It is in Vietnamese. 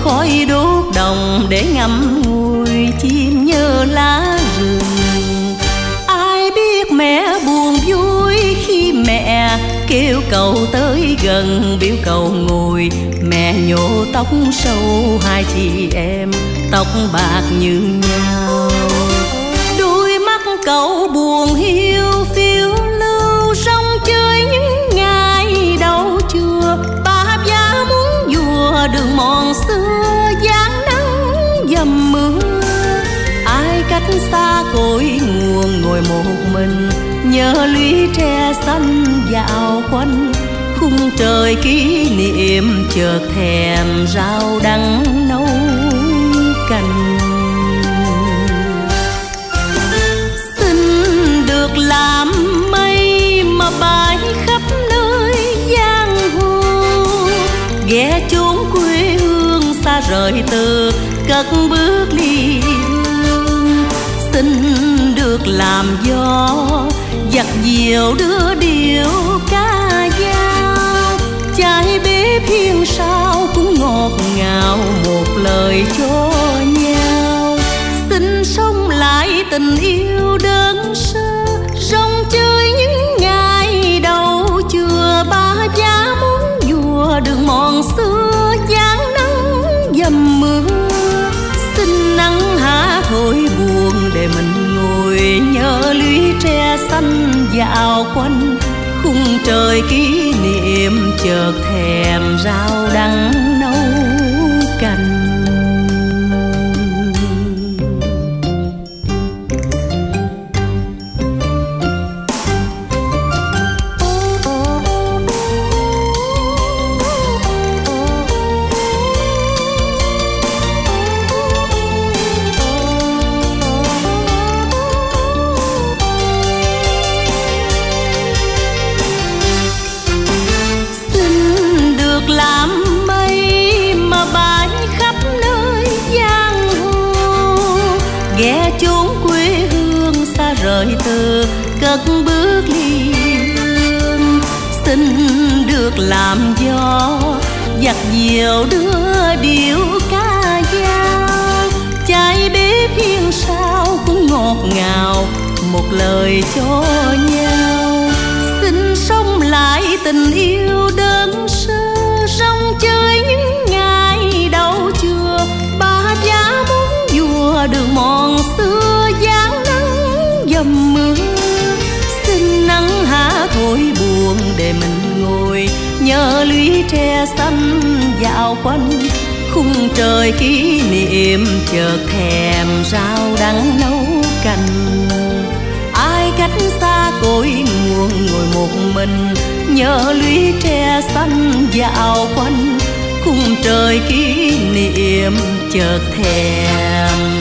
khói đốt đồng để ngắm ngùi chim nhớ lá rừng. Ai biết mẹ buồn vui khi mẹ kêu cậu tới gần, biểu cậu ngồi. Mẹ nhổ tóc sâu hai chị em, tóc bạc như nhau. Đôi mắt cậu buồn hiu phiêu lưu, rong chơi những ngày đầu trưa. Ba giá muốn vùa đường mòn xưa, dáng nắng dầm mưa. Ai cách xa cội nguồn ngồi một mình, nhớ lũy tre xanh dạo quanh. Khung trời kỷ niệm chợt thèm rau đắng nấu canh. Xin được làm mây mà bay khắp nơi giang hồ, ghé chốn quê hương xa rời từ cất bước ly hương. Xin được làm gió dắt diều đưa điệu ca dao, trái bếp hiên sao cũng ngọt ngào một lời cho nhau. Xin sống lại tình yêu đơn sơ, rong chơi những ngày đầu trưa. Ba giá muốn vùa đường mòn xưa, dáng nắng dầm mưa. Xin nắng há thôi buồn để mình ngồi, nhớ lũy tre xanh dạo quanh. Khung trời kỷ niệm chợt thèm rau đắng nấu canh. Làm mây mà bay khắp nơi giang hồ, ghé chốn quê hương xa rời từ cất bước ly hương. Xin được làm gió dắt diều đưa điệu ca dao, trái bếp hiên sao cũng ngọt ngào một lời cho nhau. Xin sống lại tình yêu đơn sơ, rong chơi những ngày đầu trưa. Ba giá muốn vùa đường mòn xưa, dáng nắng dầm mưa. Xin nắng há thôi buồn để mình ngồi, nhớ lũy tre xanh dạo quanh. Khung trời kỷ niệm chợt thèm rau đắng nấu canh. Ai cách xa cội nguồn ngồi một mình, nhớ lũy tre xanh dạo quanh. Khung trời kỷ niệm chợt thèm